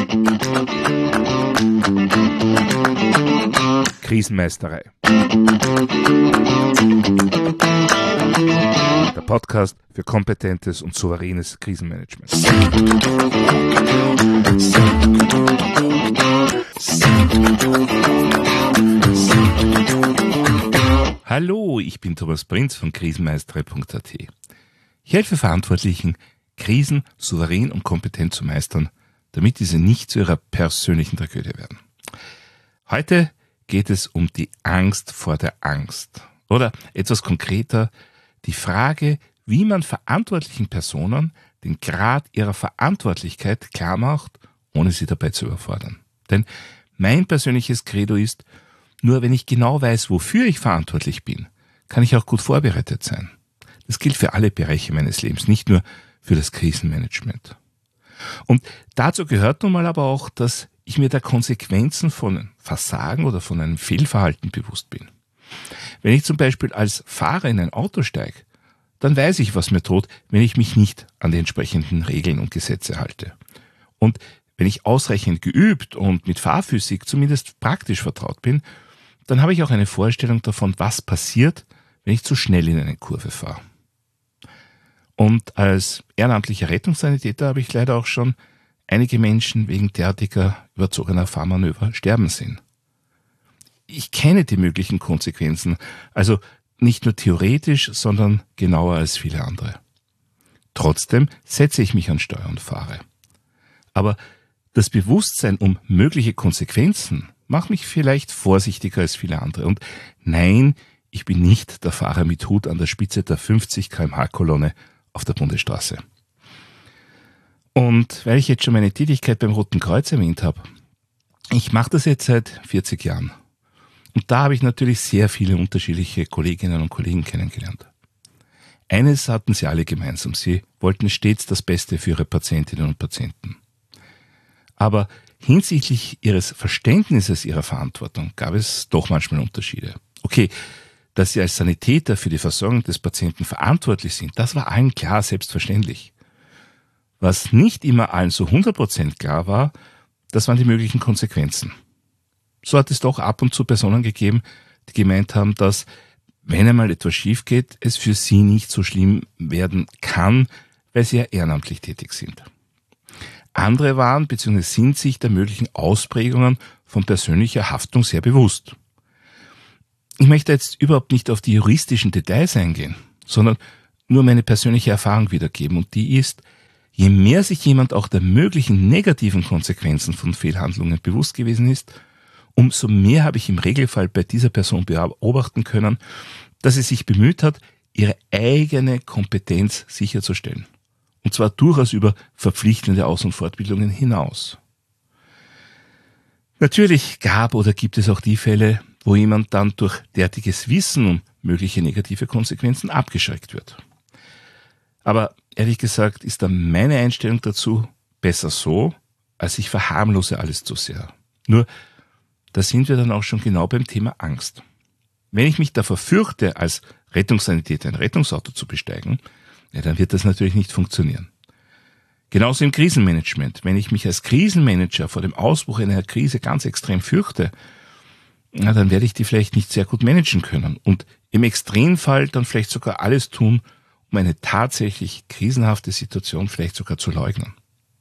Krisenmeisterei. Der Podcast für kompetentes und souveränes Krisenmanagement. Hallo, ich bin Thomas Prinz von krisenmeisterei.at. Ich helfe Verantwortlichen, Krisen souverän und kompetent zu meistern, damit diese nicht zu ihrer persönlichen Tragödie werden. Heute geht es um die Angst vor der Angst. Oder etwas konkreter, die Frage, wie man verantwortlichen Personen den Grad ihrer Verantwortlichkeit klar macht, ohne sie dabei zu überfordern. Denn mein persönliches Credo ist, nur wenn ich genau weiß, wofür ich verantwortlich bin, kann ich auch gut vorbereitet sein. Das gilt für alle Bereiche meines Lebens, nicht nur für das Krisenmanagement. Und dazu gehört nun mal aber auch, dass ich mir der Konsequenzen von Versagen oder von einem Fehlverhalten bewusst bin. Wenn ich zum Beispiel als Fahrer in ein Auto steige, dann weiß ich, was mir droht, wenn ich mich nicht an die entsprechenden Regeln und Gesetze halte. Und wenn ich ausreichend geübt und mit Fahrphysik zumindest praktisch vertraut bin, dann habe ich auch eine Vorstellung davon, was passiert, wenn ich zu schnell in eine Kurve fahre. Und als ehrenamtlicher Rettungssanitäter habe ich leider auch schon einige Menschen wegen derartiger überzogener Fahrmanöver sterben sehen. Ich kenne die möglichen Konsequenzen, also nicht nur theoretisch, sondern genauer als viele andere. Trotzdem setze ich mich an Steuer und fahre. Aber das Bewusstsein um mögliche Konsequenzen macht mich vielleicht vorsichtiger als viele andere. Und nein, ich bin nicht der Fahrer mit Hut an der Spitze der 50 km/h-Kolonne auf der Bundesstraße. Und weil ich jetzt schon meine Tätigkeit beim Roten Kreuz erwähnt habe, ich mache das jetzt seit 40 Jahren. Und da habe ich natürlich sehr viele unterschiedliche Kolleginnen und Kollegen kennengelernt. Eines hatten sie alle gemeinsam, sie wollten stets das Beste für ihre Patientinnen und Patienten. Aber hinsichtlich ihres Verständnisses ihrer Verantwortung gab es doch manchmal Unterschiede. Okay, dass sie als Sanitäter für die Versorgung des Patienten verantwortlich sind, das war allen klar, selbstverständlich. Was nicht immer allen so 100% klar war, das waren die möglichen Konsequenzen. So hat es doch ab und zu Personen gegeben, die gemeint haben, dass, wenn einmal etwas schief geht, es für sie nicht so schlimm werden kann, weil sie ja ehrenamtlich tätig sind. Andere waren bzw. sind sich der möglichen Ausprägungen von persönlicher Haftung sehr bewusst. Ich möchte jetzt überhaupt nicht auf die juristischen Details eingehen, sondern nur meine persönliche Erfahrung wiedergeben. Und die ist, je mehr sich jemand auch der möglichen negativen Konsequenzen von Fehlhandlungen bewusst gewesen ist, umso mehr habe ich im Regelfall bei dieser Person beobachten können, dass sie sich bemüht hat, ihre eigene Kompetenz sicherzustellen. Und zwar durchaus über verpflichtende Aus- und Fortbildungen hinaus. Natürlich gab oder gibt es auch die Fälle, wo jemand dann durch derartiges Wissen um mögliche negative Konsequenzen abgeschreckt wird. Aber ehrlich gesagt ist da meine Einstellung dazu besser so, als ich verharmlose alles zu sehr. Nur, da sind wir dann auch schon genau beim Thema Angst. Wenn ich mich davor fürchte, als Rettungssanitäter ein Rettungsauto zu besteigen, ja, dann wird das natürlich nicht funktionieren. Genauso im Krisenmanagement. Wenn ich mich als Krisenmanager vor dem Ausbruch einer Krise ganz extrem fürchte, ja, dann werde ich die vielleicht nicht sehr gut managen können und im Extremfall dann vielleicht sogar alles tun, um eine tatsächlich krisenhafte Situation vielleicht sogar zu leugnen.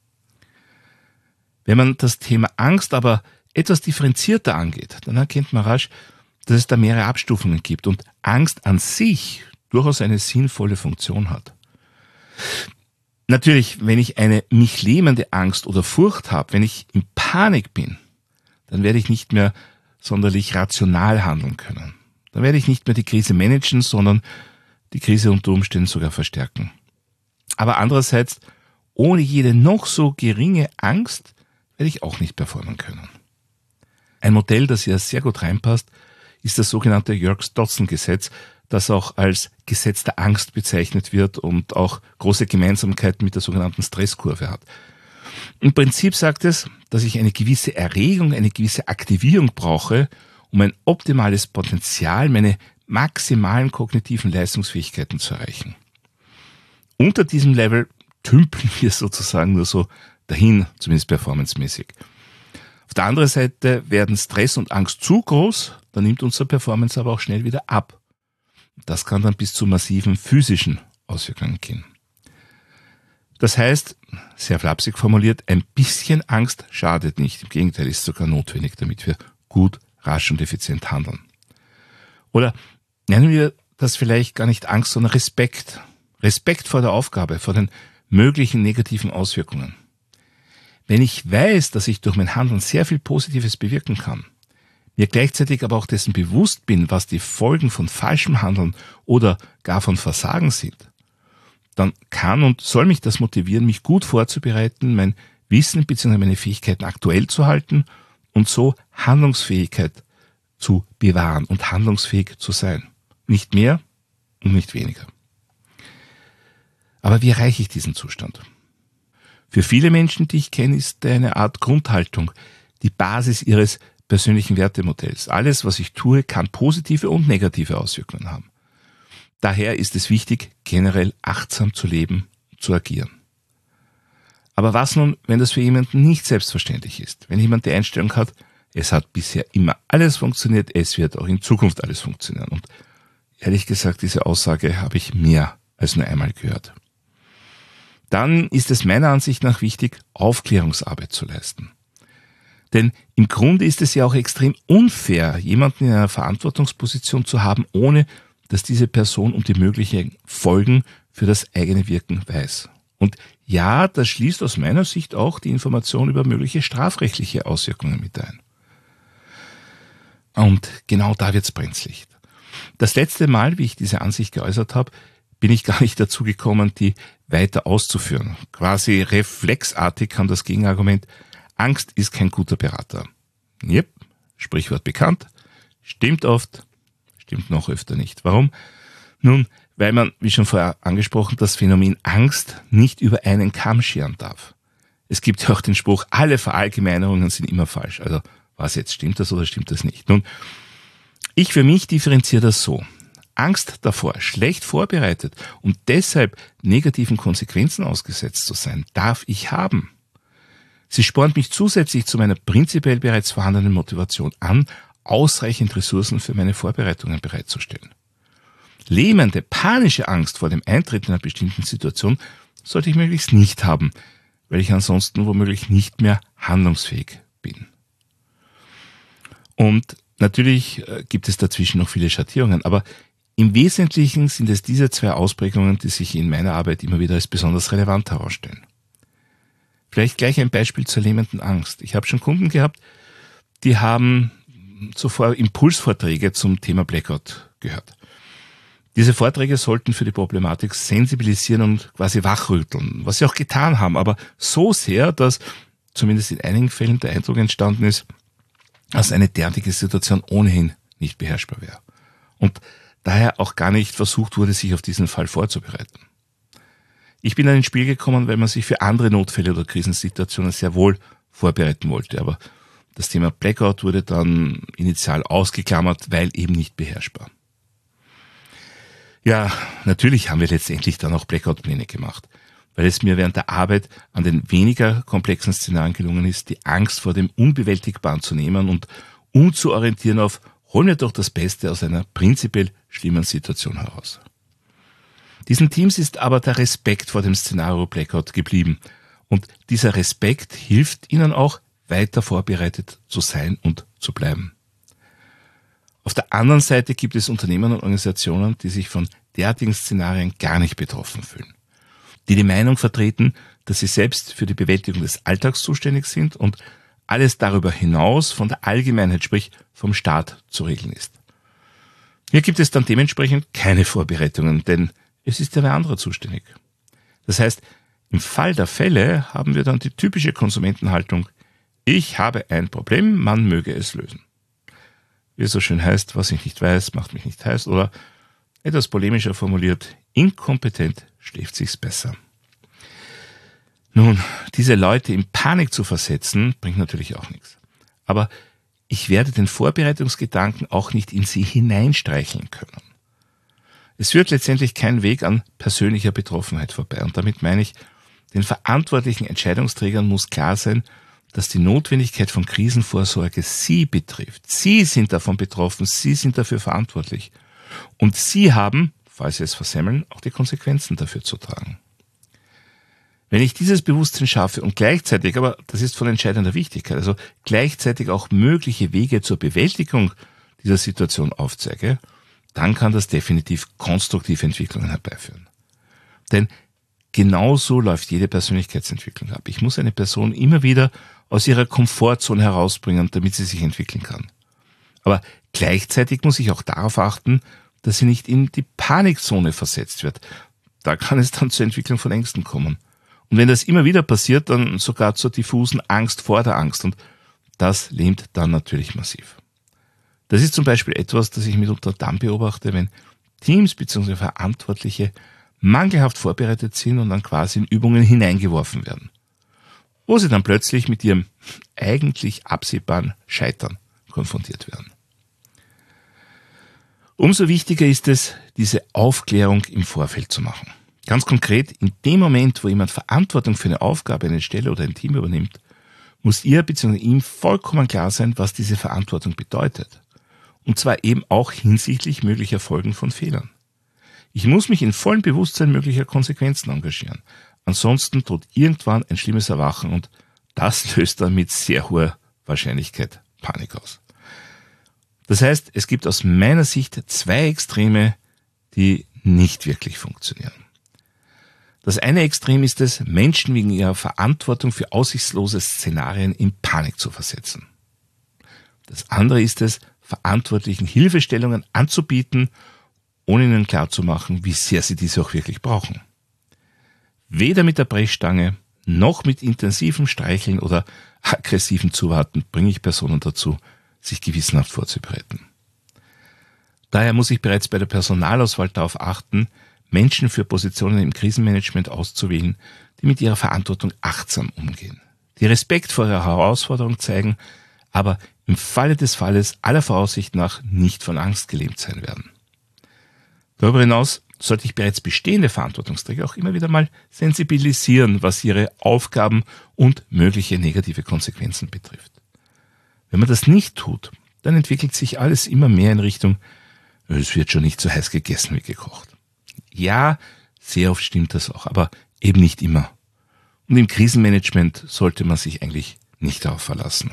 Wenn man das Thema Angst aber etwas differenzierter angeht, dann erkennt man rasch, dass es da mehrere Abstufungen gibt und Angst an sich durchaus eine sinnvolle Funktion hat. Natürlich, wenn ich eine mich lähmende Angst oder Furcht habe, wenn ich in Panik bin, dann werde ich nicht mehr sonderlich rational handeln können. Dann werde ich nicht mehr die Krise managen, sondern die Krise unter Umständen sogar verstärken. Aber andererseits, ohne jede noch so geringe Angst, werde ich auch nicht performen können. Ein Modell, das hier sehr gut reinpasst, ist das sogenannte Yerkes-Dodson-Gesetz, das auch als Gesetz der Angst bezeichnet wird und auch große Gemeinsamkeiten mit der sogenannten Stresskurve hat. Im Prinzip sagt es, dass ich eine gewisse Erregung, eine gewisse Aktivierung brauche, um ein optimales Potenzial, meine maximalen kognitiven Leistungsfähigkeiten zu erreichen. Unter diesem Level tümpeln wir sozusagen nur so dahin, zumindest performancemäßig. Auf der anderen Seite werden Stress und Angst zu groß, dann nimmt unsere Performance aber auch schnell wieder ab. Das kann dann bis zu massiven physischen Auswirkungen gehen. Das heißt, sehr flapsig formuliert, ein bisschen Angst schadet nicht. Im Gegenteil, ist sogar notwendig, damit wir gut, rasch und effizient handeln. Oder nennen wir das vielleicht gar nicht Angst, sondern Respekt. Respekt vor der Aufgabe, vor den möglichen negativen Auswirkungen. Wenn ich weiß, dass ich durch mein Handeln sehr viel Positives bewirken kann, mir gleichzeitig aber auch dessen bewusst bin, was die Folgen von falschem Handeln oder gar von Versagen sind, dann kann und soll mich das motivieren, mich gut vorzubereiten, mein Wissen bzw. meine Fähigkeiten aktuell zu halten und so Handlungsfähigkeit zu bewahren und handlungsfähig zu sein. Nicht mehr und nicht weniger. Aber wie erreiche ich diesen Zustand? Für viele Menschen, die ich kenne, ist eine Art Grundhaltung, die Basis ihres persönlichen Wertemodells. Alles, was ich tue, kann positive und negative Auswirkungen haben. Daher ist es wichtig, generell achtsam zu leben, zu agieren. Aber was nun, wenn das für jemanden nicht selbstverständlich ist? Wenn jemand die Einstellung hat, es hat bisher immer alles funktioniert, es wird auch in Zukunft alles funktionieren. Und ehrlich gesagt, diese Aussage habe ich mehr als nur einmal gehört. Dann ist es meiner Ansicht nach wichtig, Aufklärungsarbeit zu leisten. Denn im Grunde ist es ja auch extrem unfair, jemanden in einer Verantwortungsposition zu haben, ohne dass diese Person um die möglichen Folgen für das eigene Wirken weiß. Und ja, das schließt aus meiner Sicht auch die Information über mögliche strafrechtliche Auswirkungen mit ein. Und genau da wird's brenzlig. Das letzte Mal, wie ich diese Ansicht geäußert habe, bin ich gar nicht dazu gekommen, die weiter auszuführen. Quasi reflexartig kam das Gegenargument, Angst ist kein guter Berater. Jep, Sprichwort bekannt, stimmt oft, stimmt noch öfter nicht. Warum? Nun, weil man, wie schon vorher angesprochen, das Phänomen Angst nicht über einen Kamm scheren darf. Es gibt ja auch den Spruch, alle Verallgemeinerungen sind immer falsch. Also, was jetzt, stimmt das oder stimmt das nicht? Nun, ich für mich differenziere das so. Angst davor, schlecht vorbereitet und deshalb negativen Konsequenzen ausgesetzt zu sein, darf ich haben. Sie spornt mich zusätzlich zu meiner prinzipiell bereits vorhandenen Motivation an, ausreichend Ressourcen für meine Vorbereitungen bereitzustellen. Lähmende, panische Angst vor dem Eintritt in einer bestimmten Situation sollte ich möglichst nicht haben, weil ich ansonsten womöglich nicht mehr handlungsfähig bin. Und natürlich gibt es dazwischen noch viele Schattierungen, aber im Wesentlichen sind es diese zwei Ausprägungen, die sich in meiner Arbeit immer wieder als besonders relevant herausstellen. Vielleicht gleich ein Beispiel zur lähmenden Angst. Ich habe schon Kunden gehabt, die haben zuvor Impulsvorträge zum Thema Blackout gehört. Diese Vorträge sollten für die Problematik sensibilisieren und quasi wachrütteln, was sie auch getan haben, aber so sehr, dass zumindest in einigen Fällen der Eindruck entstanden ist, dass eine derartige Situation ohnehin nicht beherrschbar wäre. Und daher auch gar nicht versucht wurde, sich auf diesen Fall vorzubereiten. Ich bin dann ins Spiel gekommen, weil man sich für andere Notfälle oder Krisensituationen sehr wohl vorbereiten wollte, aber das Thema Blackout wurde dann initial ausgeklammert, weil eben nicht beherrschbar. Ja, natürlich haben wir letztendlich dann auch Blackout-Pläne gemacht, weil es mir während der Arbeit an den weniger komplexen Szenarien gelungen ist, die Angst vor dem Unbewältigbaren zu nehmen und umzuorientieren auf, holen wir doch das Beste aus einer prinzipiell schlimmen Situation heraus. Diesen Teams ist aber der Respekt vor dem Szenario Blackout geblieben und dieser Respekt hilft ihnen auch, weiter vorbereitet zu sein und zu bleiben. Auf der anderen Seite gibt es Unternehmen und Organisationen, die sich von derartigen Szenarien gar nicht betroffen fühlen, die Meinung vertreten, dass sie selbst für die Bewältigung des Alltags zuständig sind und alles darüber hinaus von der Allgemeinheit, sprich vom Staat, zu regeln ist. Hier gibt es dann dementsprechend keine Vorbereitungen, denn es ist ja wer anderer zuständig. Das heißt, im Fall der Fälle haben wir dann die typische Konsumentenhaltung, ich habe ein Problem, man möge es lösen. Wie es so schön heißt, was ich nicht weiß, macht mich nicht heiß, oder etwas polemischer formuliert, inkompetent schläft sich's besser. Nun, diese Leute in Panik zu versetzen, bringt natürlich auch nichts. Aber ich werde den Vorbereitungsgedanken auch nicht in sie hineinstreicheln können. Es führt letztendlich kein Weg an persönlicher Betroffenheit vorbei. Und damit meine ich, Den verantwortlichen Entscheidungsträgern muss klar sein, dass die Notwendigkeit von Krisenvorsorge sie betrifft. Sie sind davon betroffen, sie sind dafür verantwortlich. Und sie haben, falls sie es versemmeln, auch die Konsequenzen dafür zu tragen. Wenn ich dieses Bewusstsein schaffe und gleichzeitig, aber das ist von entscheidender Wichtigkeit, also gleichzeitig auch mögliche Wege zur Bewältigung dieser Situation aufzeige, dann kann das definitiv konstruktive Entwicklungen herbeiführen. Denn genauso läuft jede Persönlichkeitsentwicklung ab. Ich muss eine Person immer wieder aus ihrer Komfortzone herausbringen, damit sie sich entwickeln kann. Aber gleichzeitig muss ich auch darauf achten, dass sie nicht in die Panikzone versetzt wird. Da kann es dann zur Entwicklung von Ängsten kommen. Und wenn das immer wieder passiert, dann sogar zur diffusen Angst vor der Angst. Und das lähmt dann natürlich massiv. Das ist zum Beispiel etwas, das ich mitunter dann beobachte, wenn Teams bzw. Verantwortliche mangelhaft vorbereitet sind und dann quasi in Übungen hineingeworfen werden, wo sie dann plötzlich mit ihrem eigentlich absehbaren Scheitern konfrontiert werden. Umso wichtiger ist es, diese Aufklärung im Vorfeld zu machen. Ganz konkret, in dem Moment, wo jemand Verantwortung für eine Aufgabe, eine Stelle oder ein Team übernimmt, muss ihr bzw. ihm vollkommen klar sein, was diese Verantwortung bedeutet. Und zwar eben auch hinsichtlich möglicher Folgen von Fehlern. Ich muss mich in vollem Bewusstsein möglicher Konsequenzen engagieren. Ansonsten droht irgendwann ein schlimmes Erwachen und das löst dann mit sehr hoher Wahrscheinlichkeit Panik aus. Das heißt, es gibt aus meiner Sicht zwei Extreme, die nicht wirklich funktionieren. Das eine Extrem ist es, Menschen wegen ihrer Verantwortung für aussichtslose Szenarien in Panik zu versetzen. Das andere ist es, Verantwortlichen Hilfestellungen anzubieten, ohne ihnen klarzumachen, wie sehr sie diese auch wirklich brauchen. Weder mit der Brechstange noch mit intensivem Streicheln oder aggressivem Zuwarten bringe ich Personen dazu, sich gewissenhaft vorzubereiten. Daher muss ich bereits bei der Personalauswahl darauf achten, Menschen für Positionen im Krisenmanagement auszuwählen, die mit ihrer Verantwortung achtsam umgehen, die Respekt vor ihrer Herausforderung zeigen, aber im Falle des Falles aller Voraussicht nach nicht von Angst gelähmt sein werden. Darüber hinaus sollte ich bereits bestehende Verantwortungsträger auch immer wieder mal sensibilisieren, was ihre Aufgaben und mögliche negative Konsequenzen betrifft. Wenn man das nicht tut, dann entwickelt sich alles immer mehr in Richtung, es wird schon nicht so heiß gegessen wie gekocht. Ja, sehr oft stimmt das auch, aber eben nicht immer. Und im Krisenmanagement sollte man sich eigentlich nicht darauf verlassen.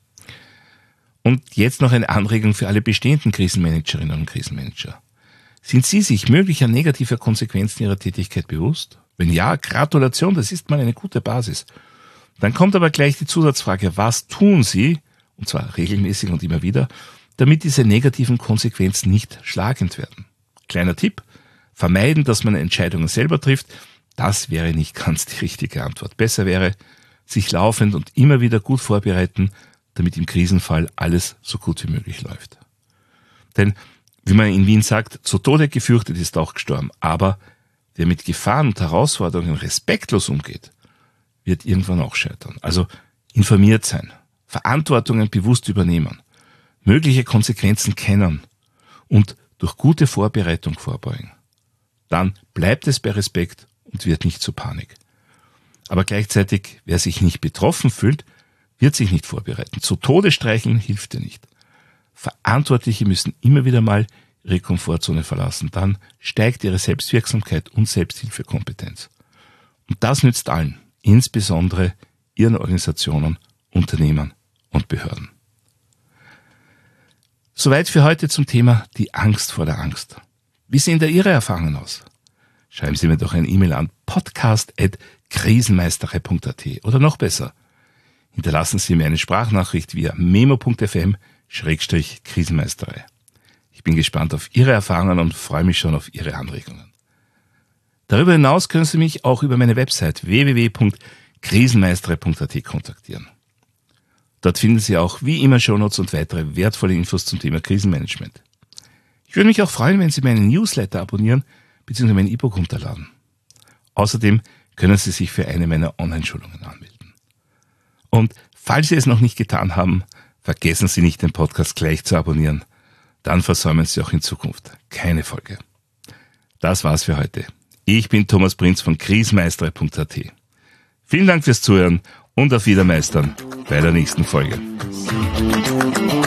Und jetzt noch eine Anregung für alle bestehenden Krisenmanagerinnen und Krisenmanager. Sind Sie sich möglicher negativer Konsequenzen Ihrer Tätigkeit bewusst? Wenn ja, Gratulation, das ist mal eine gute Basis. Dann kommt aber gleich die Zusatzfrage, was tun Sie, und zwar regelmäßig und immer wieder, damit diese negativen Konsequenzen nicht schlagend werden? Kleiner Tipp, vermeiden, dass man Entscheidungen selber trifft, das wäre nicht ganz die richtige Antwort. Besser wäre, sich laufend und immer wieder gut vorbereiten, damit im Krisenfall alles so gut wie möglich läuft. Denn, wie man in Wien sagt, zu Tode gefürchtet ist auch gestorben, aber wer mit Gefahren und Herausforderungen respektlos umgeht, wird irgendwann auch scheitern. Also informiert sein, Verantwortungen bewusst übernehmen, mögliche Konsequenzen kennen und durch gute Vorbereitung vorbeugen. Dann bleibt es bei Respekt und wird nicht zu Panik. Aber gleichzeitig, wer sich nicht betroffen fühlt, wird sich nicht vorbereiten. Zu Tode streicheln hilft dir nicht. Verantwortliche müssen immer wieder mal ihre Komfortzone verlassen. Dann steigt ihre Selbstwirksamkeit und Selbsthilfekompetenz. Und das nützt allen, insbesondere ihren Organisationen, Unternehmen und Behörden. Soweit für heute zum Thema die Angst vor der Angst. Wie sehen da Ihre Erfahrungen aus? Schreiben Sie mir doch eine E-Mail an podcast@krisenmeisterei.at oder noch besser, hinterlassen Sie mir eine Sprachnachricht via memo.fm/krisenmeisterei. Ich bin gespannt auf Ihre Erfahrungen und freue mich schon auf Ihre Anregungen. Darüber hinaus können Sie mich auch über meine Website www.krisenmeisterei.at kontaktieren. Dort finden Sie auch wie immer Shownotes und weitere wertvolle Infos zum Thema Krisenmanagement. Ich würde mich auch freuen, wenn Sie meinen Newsletter abonnieren bzw. mein E-Book runterladen. Außerdem können Sie sich für eine meiner Online-Schulungen anmelden. Und falls Sie es noch nicht getan haben, vergessen Sie nicht, den Podcast gleich zu abonnieren. Dann versäumen Sie auch in Zukunft keine Folge. Das war's für heute. Ich bin Thomas Prinz von krisenmeisterei.at. Vielen Dank fürs Zuhören und auf Wiedermeistern bei der nächsten Folge.